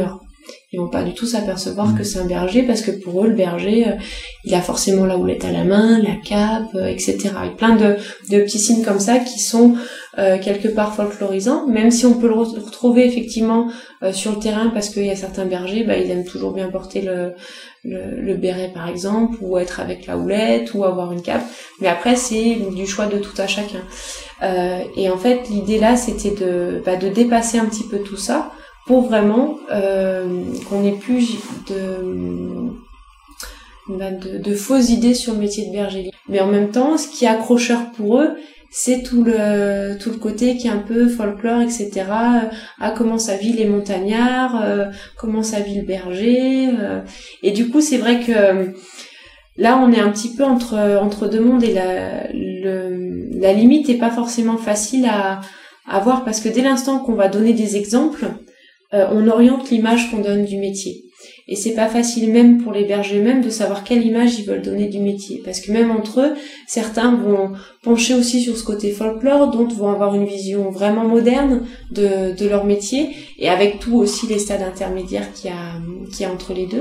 Ils vont pas du tout s'apercevoir que c'est un berger, parce que pour eux, le berger, euh, il a forcément la houlette à la main, la cape, euh, et cetera. Et plein de, de petits signes comme ça qui sont euh, quelque part folklorisants, même si on peut le re- retrouver effectivement euh, sur le terrain, parce qu'il y a certains bergers, bah, ils aiment toujours bien porter le, le, le béret par exemple, ou être avec la houlette, ou avoir une cape. Mais après, c'est du choix de tout à chacun. Euh, et en fait, l'idée là, c'était de, bah, de dépasser un petit peu tout ça, pour vraiment euh, qu'on ait plus de, de, de fausses idées sur le métier de berger. Mais en même temps, ce qui est accrocheur pour eux, c'est tout le tout le côté qui est un peu folklore, et cetera. Ah, comment ça vit les montagnards, euh, comment ça vit le berger. Euh, et du coup, c'est vrai que là, on est un petit peu entre entre deux mondes, et la le, la limite est pas forcément facile à à voir, parce que dès l'instant qu'on va donner des exemples, Euh, on oriente l'image qu'on donne du métier. Et c'est pas facile même pour les bergers eux-mêmes de savoir quelle image ils veulent donner du métier. Parce que même entre eux, certains vont pencher aussi sur ce côté folklore, d'autres vont avoir une vision vraiment moderne de, de leur métier, et avec tout aussi les stades intermédiaires qu'il y a, qu'il y a entre les deux.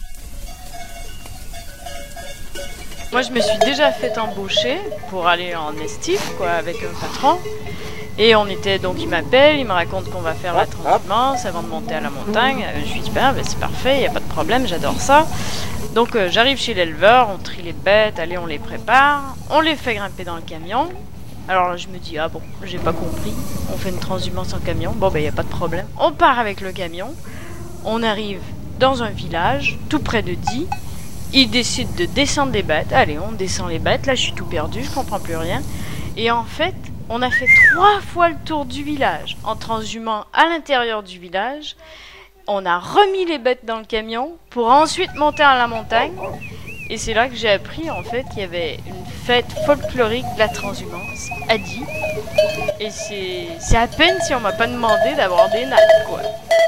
Moi, je me suis déjà fait embaucher pour aller en estif, quoi, avec un patron. Et on était, donc il m'appelle, il me raconte qu'on va faire la transhumance avant de monter à la montagne. Je lui dis, ben, ben c'est parfait, il n'y a pas de problème, j'adore ça. Donc euh, j'arrive chez l'éleveur, on trie les bêtes, allez, on les prépare, on les fait grimper dans le camion. Alors là, je me dis, ah bon, j'ai pas compris, on fait une transhumance en camion, bon ben il n'y a pas de problème. On part avec le camion, on arrive dans un village, tout près de Die. Il décide de descendre les bêtes, allez, on descend les bêtes, là je suis tout perdu, je comprends plus rien. Et en fait, on a fait trois fois le tour du village en transhumant à l'intérieur du village. On a remis les bêtes dans le camion pour ensuite monter à la montagne. Et c'est là que j'ai appris en fait qu'il y avait une fête folklorique de la transhumance à Die. Et c'est, c'est à peine si on m'a pas demandé d'avoir des nattes, quoi.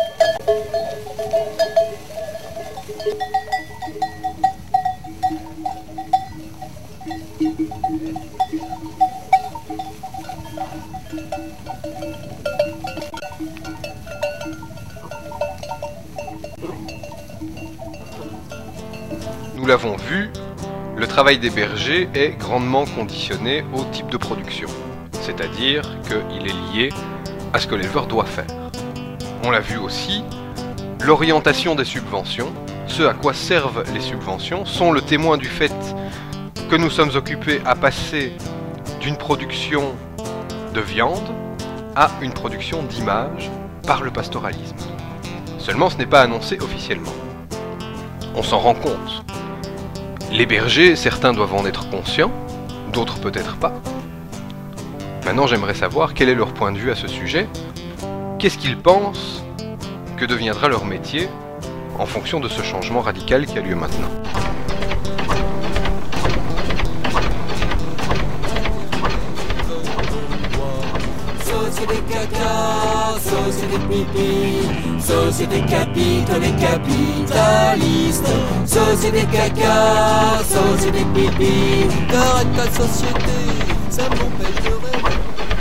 Nous l'avons vu, le travail des bergers est grandement conditionné au type de production, c'est-à-dire qu'il est lié à ce que l'éleveur doit faire. On l'a vu aussi, l'orientation des subventions, ce à quoi servent les subventions, sont le témoin du fait que nous sommes occupés à passer d'une production de viande à une production d'images par le pastoralisme. Seulement, ce n'est pas annoncé officiellement. On s'en rend compte. Les bergers, certains doivent en être conscients, d'autres peut-être pas. Maintenant, j'aimerais savoir quel est leur point de vue à ce sujet. Qu'est-ce qu'ils pensent que deviendra leur métier en fonction de ce changement radical qui a lieu maintenant. Société caca, société pipi, société capitale et capitaliste. Société caca, société pipi, t'arrêtes ta société, ça m'empêche de rêver.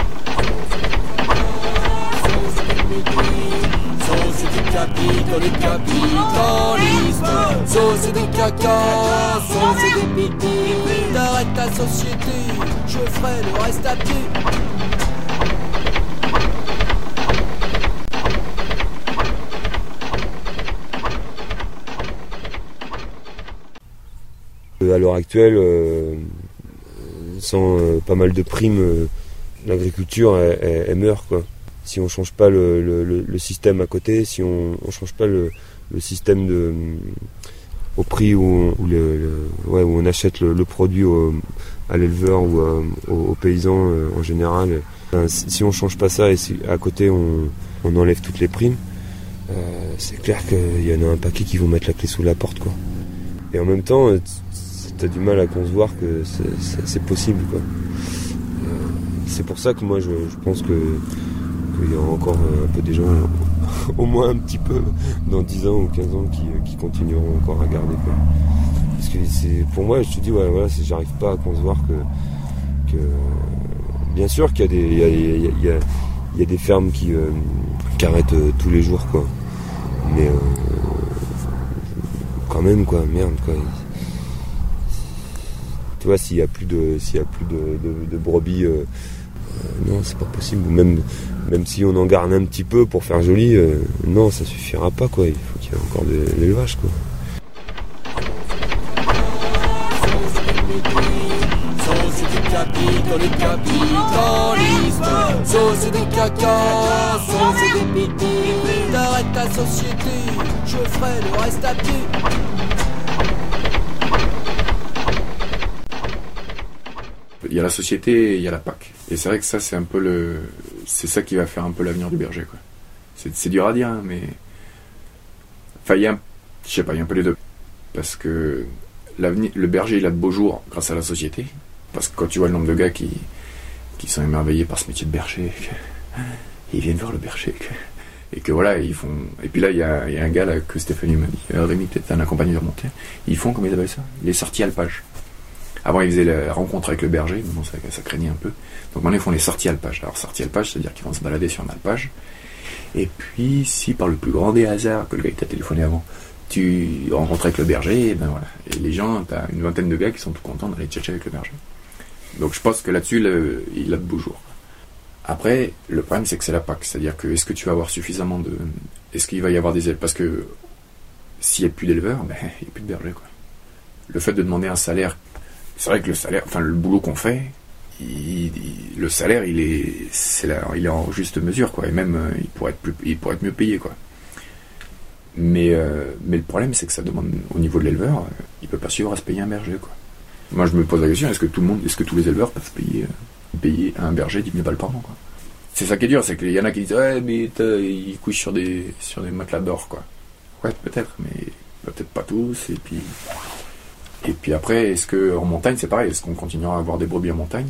Société pipi, société capitale et capitaliste. Société caca, société pipi, t'arrêtes ta société, je ferai le reste à pied. À l'heure actuelle, euh, sans euh, pas mal de primes, euh, l'agriculture elle, elle, elle meurt, quoi. Si on change pas le, le, le système à côté, si on, on change pas le, le système de, au prix où, où, le, le, ouais, où on achète le, le produit au, à l'éleveur ou à, aux, aux paysans euh, en général, enfin, si on change pas ça et si à côté on, on enlève toutes les primes, euh, c'est clair qu'il y en a un paquet qui vont mettre la clé sous la porte, quoi. Et en même temps, t'as du mal à concevoir que c'est, c'est, c'est possible, quoi. Euh, c'est pour ça que moi je, je pense que qu'il y a encore un peu des gens, au moins un petit peu, dans dix ans ou quinze ans, qui, qui continueront encore à garder, quoi. Parce que c'est, pour moi, je te dis, ouais, voilà, c'est, j'arrive pas à concevoir que, que bien sûr qu'il y a des, il y a, il y a, il y a, il y a des fermes qui, euh, qui arrêtent euh, tous les jours, quoi. Mais euh, quand même, quoi, merde, quoi. Tu vois, s'il y a plus de, s'il y a plus de, de, de brebis, euh, euh, non, c'est pas possible. Même, même si on en garde un petit peu pour faire joli, euh, non, ça suffira pas, quoi. Il faut qu'il y ait encore de l'élevage, quoi. Dans le capitalisme, sauce des caca, sauce des pipi, t'arrêtes ta société, je ferai le reste à pied. Il y a la société et il y a la P A C. Et c'est vrai que ça, c'est un peu le, c'est ça qui va faire un peu l'avenir du berger, quoi. C'est, c'est dur à dire, hein, mais, enfin, il y a, un... je sais pas, il y a un peu les deux, parce que l'avenir, le berger, il a de beaux jours grâce à la société. Parce que quand tu vois le nombre de gars qui, qui sont émerveillés par ce métier de berger, que, ils viennent voir le berger, que, et que voilà, ils font. Et puis là, il y a, y a un gars là, que Stéphanie m'a dit, euh, Rémi, peut-être un accompagné de remonter. Ils font, comment ils appellent ça? Les sorties alpage. Avant, ils faisaient la rencontre avec le berger, mais bon, ça, ça craignait un peu. Donc maintenant, ils font les sorties alpage. Alors, sorties alpage, c'est-à-dire qu'ils vont se balader sur un alpage. Et puis, si par le plus grand des hasards, que le gars t'a téléphoné avant, tu rencontres avec le berger, et ben voilà. Et les gens, t'as une vingtaine de gars qui sont tout contents d'aller tchatcher avec le berger. Donc je pense que là-dessus, le, il a de beaux jours. Après, le problème, c'est que c'est la P A C. C'est-à-dire que est-ce que tu vas avoir suffisamment de... Est-ce qu'il va y avoir des éleveurs? Parce que s'il n'y a plus d'éleveurs, ben, il n'y a plus de bergers, quoi. Le fait de demander un salaire... C'est vrai que le salaire... Enfin, le boulot qu'on fait, il, il, le salaire, il est, c'est là, il est en juste mesure, quoi. Et même, euh, il, pourrait être plus, il pourrait être mieux payé, quoi. Mais, euh, mais le problème, c'est que ça demande, au niveau de l'éleveur, euh, il ne peut pas suivre à se payer un berger, quoi. Moi, je me pose la question, est-ce que tout le monde, est-ce que tous les éleveurs peuvent payer, euh, payer à un berger dix mille balles par an, quoi. C'est ça qui est dur, c'est qu'il y en a qui disent, ouais, mais ils couchent sur des, sur des matelas d'or, quoi. Ouais, peut-être, mais peut-être pas tous, et puis, et puis après, est-ce que, en montagne, c'est pareil, est-ce qu'on continuera à avoir des brebis en montagne?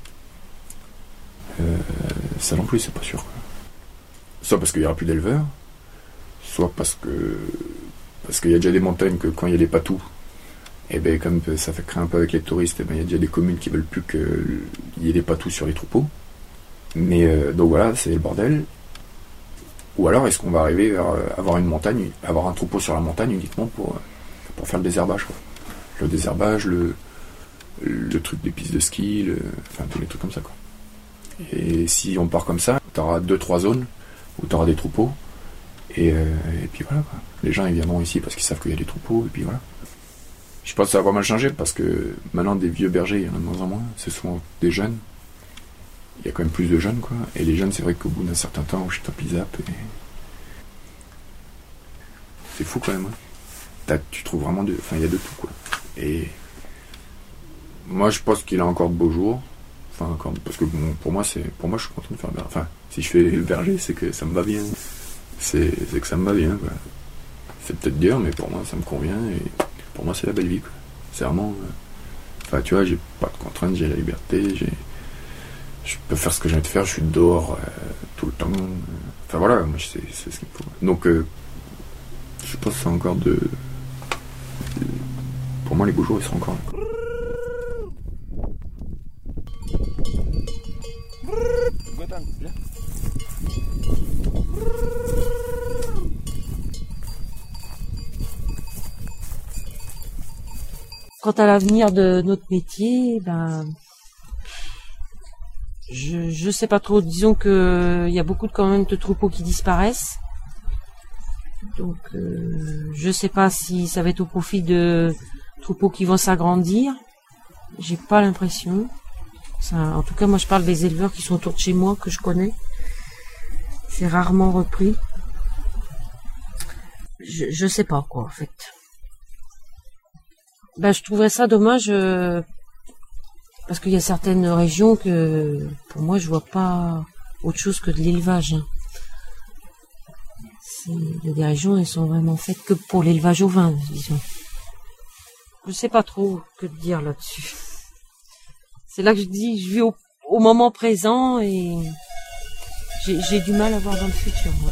euh, Ça non plus, c'est pas sûr, quoi. Soit parce qu'il y aura plus d'éleveurs, soit parce que, parce qu'il y a déjà des montagnes que quand il y a des patous, et ben comme ça fait créer un peu avec les touristes, et ben il y a déjà des communes qui veulent plus qu'il y ait des patous sur les troupeaux. Mais euh, donc voilà, c'est le bordel. Ou alors est-ce qu'on va arriver à avoir une montagne, avoir un troupeau sur la montagne uniquement pour, pour faire le désherbage, quoi. Le désherbage, le, le truc des pistes de ski, le, enfin tous les trucs comme ça, quoi. Et si on part comme ça, tu auras deux trois zones où tu auras des troupeaux. Et, euh, et puis voilà, quoi. Les gens ils viendront ici parce qu'ils savent qu'il y a des troupeaux, et puis voilà. Je pense que ça va pas mal changer parce que maintenant des vieux bergers, il y en a de moins en moins, c'est souvent des jeunes. Il y a quand même plus de jeunes, quoi. Et les jeunes, c'est vrai qu'au bout d'un certain temps, je tape, ils zappent. Et... c'est fou quand même, hein. T'as, tu trouves vraiment de. Enfin, il y a de tout, quoi. Et. Moi, je pense qu'il a encore de beaux jours. Enfin, encore. Parce que bon, pour moi, c'est. Pour moi, je suis content de faire le berger. Enfin, si je fais le berger, c'est que ça me va bien. C'est, c'est que ça me va bien, quoi. C'est peut-être dur, mais pour moi, ça me convient. Et pour moi, c'est la belle vie, quoi. C'est vraiment. Euh... Enfin, tu vois, j'ai pas de contraintes, j'ai la liberté, j'ai. Je peux faire ce que j'ai envie de faire, je suis dehors euh, tout le temps. Enfin voilà, moi c'est, c'est ce qu'il me faut. Donc euh, je pense que c'est encore de... Pour moi les beaux jours ils seront encore là. Quant à l'avenir de notre métier, ben... Je, je sais pas trop, disons que il y a beaucoup de, quand même de troupeaux qui disparaissent. Donc euh, je sais pas si ça va être au profit de troupeaux qui vont s'agrandir. J'ai pas l'impression. Ça, en tout cas, moi je parle des éleveurs qui sont autour de chez moi, que je connais. C'est rarement repris. Je, je sais pas quoi en fait. Ben je trouverais ça dommage. Euh, Parce qu'il y a certaines régions que, pour moi, je vois pas autre chose que de l'élevage. C'est, il y a des régions, elles sont vraiment faites que pour l'élevage au vin, disons. Je sais pas trop que dire là-dessus. C'est là que je dis, je vis au, au moment présent et j'ai, j'ai du mal à voir dans le futur, moi.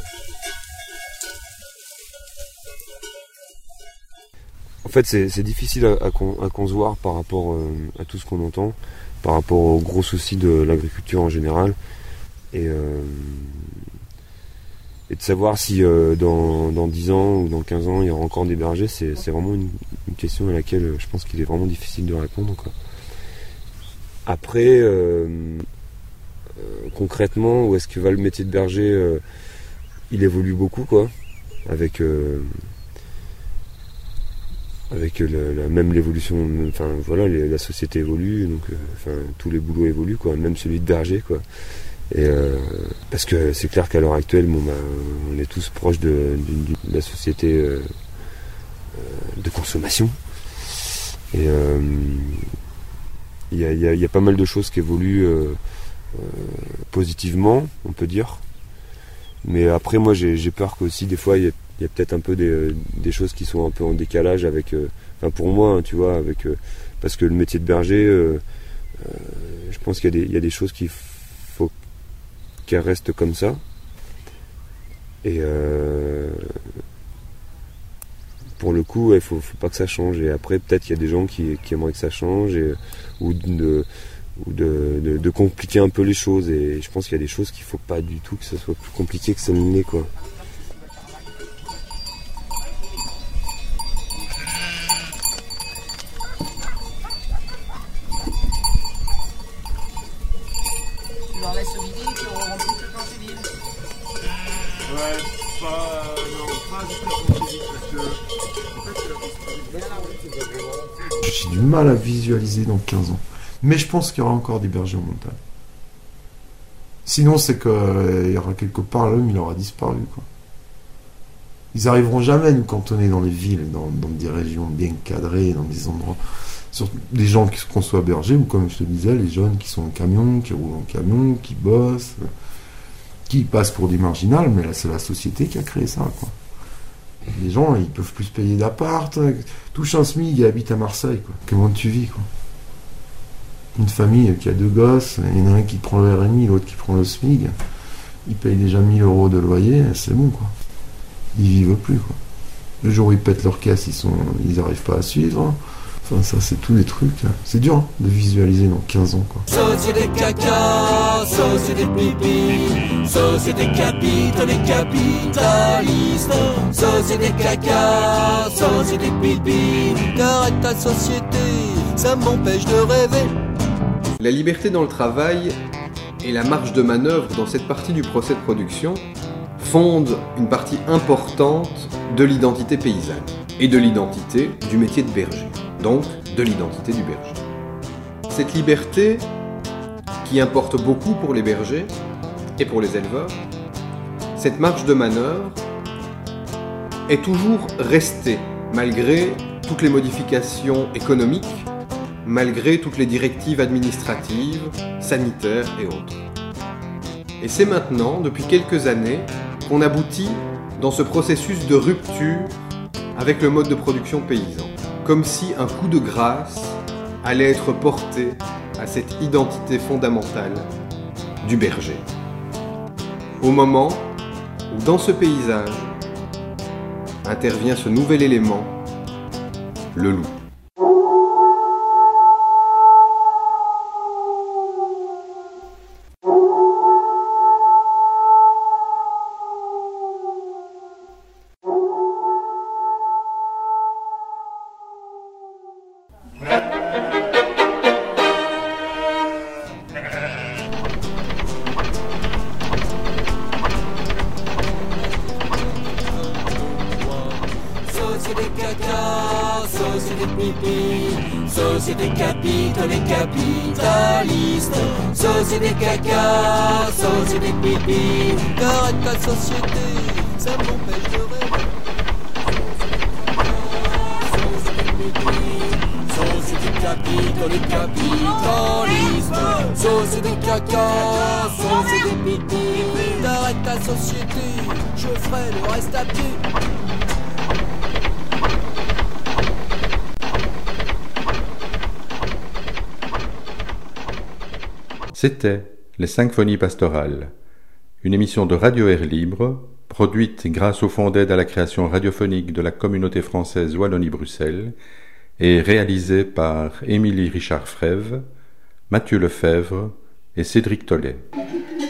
En fait, c'est, c'est difficile à, à, con, à concevoir par rapport euh, à tout ce qu'on entend, par rapport aux gros soucis de l'agriculture en général. Et, euh, et de savoir si euh, dans, dans dix ans ou dans quinze ans il y aura encore des bergers, c'est, c'est vraiment une, une question à laquelle euh, je pense qu'il est vraiment difficile de répondre, quoi. Après, euh, euh, concrètement, où est-ce que va le métier de berger euh, il évolue beaucoup, quoi, avec euh, avec la, la même l'évolution, enfin voilà, les, la société évolue, donc euh, enfin tous les boulots évoluent, quoi, même celui de berger, quoi. Et euh, parce que c'est clair qu'à l'heure actuelle, bon, bah, on est tous proches de, de, de la société euh, de consommation. Et euh, il y, a, y, a, y a pas mal de choses qui évoluent euh, euh, positivement, on peut dire. Mais après, moi, j'ai, j'ai peur qu'aussi, des fois, il y a, y a peut-être un peu des, des choses qui sont un peu en décalage avec... Euh, enfin, pour moi, hein, tu vois, avec... Euh, parce que le métier de berger, euh, euh, je pense qu'il y a des, y a des choses qu'il faut qu'elles restent comme ça. Et... Euh, pour le coup, il ne faut, faut pas que ça change. Et après, peut-être qu'il y a des gens qui, qui aimeraient que ça change, et, ou, de, ou de, de, de compliquer un peu les choses. Et je pense qu'il y a des choses qu'il ne faut pas du tout que ça soit plus compliqué que ça ne l'est, quoi. Tu leur laisses vider, tu leur remplis tout quand c'est vide. Ouais, pas... non, pas jusqu'à quand c'est vide, parce que... J'ai du mal à visualiser dans quinze ans. Mais je pense qu'il y aura encore des bergers en montagne. Sinon, c'est qu'il euh, y aura quelque part, l'homme, il aura disparu, quoi. Ils n'arriveront jamais à nous cantonner dans les villes, dans, dans des régions bien cadrées, dans des endroits... Surtout des gens qui qu'on soit bergers, ou comme je te disais, les jeunes qui sont en camion, qui roulent en camion, qui bossent, qui passent pour des marginales, mais là, c'est la société qui a créé ça, quoi. Les gens, ils peuvent plus se payer d'appart, touche un SMIC et habite à Marseille, quoi. Comment tu vis, quoi? Une famille qui a deux gosses, il y en a un qui prend le R M I, l'autre qui prend le SMIC, ils payent déjà mille euros de loyer, c'est bon, quoi. Ils vivent plus, quoi. Le jour où ils pètent leur caisse, ils sont, ils n'arrivent pas à suivre. Enfin, ça, c'est tous les trucs. C'est dur, hein, de visualiser dans quinze ans, quoi. Société caca, société pipi, société capitale et capitaliste, société caca, société pipi, t'arrêtes ta société, ça m'empêche de rêver. La liberté dans le travail et la marge de manœuvre dans cette partie du procès de production fondent une partie importante de l'identité paysanne et de l'identité du métier de berger, donc de l'identité du berger. Cette liberté, qui importe beaucoup pour les bergers et pour les éleveurs, cette marge de manœuvre est toujours restée, malgré toutes les modifications économiques, malgré toutes les directives administratives, sanitaires et autres. Et c'est maintenant, depuis quelques années, qu'on aboutit dans ce processus de rupture avec le mode de production paysan, comme si un coup de grâce allait être porté à cette identité fondamentale du berger. Au moment où dans ce paysage intervient ce nouvel élément, le loup. Société caca, société pipi, société capitale et capitaliste, société caca, société pipi, t'arrêtes ta société, ça m'empêche de rêver. Société pipi, société capitale et capitaliste, société caca, société pipi, t'arrêtes ta société, je ferai le reste à pied. C'était Les Symphonies pastorales, une émission de Radio Air Libre, produite grâce au Fonds d'aide à la création radiophonique de la communauté française Wallonie-Bruxelles et réalisée par Émilie Richard-Frève, Mathieu Lefebvre et Cédric Tollet.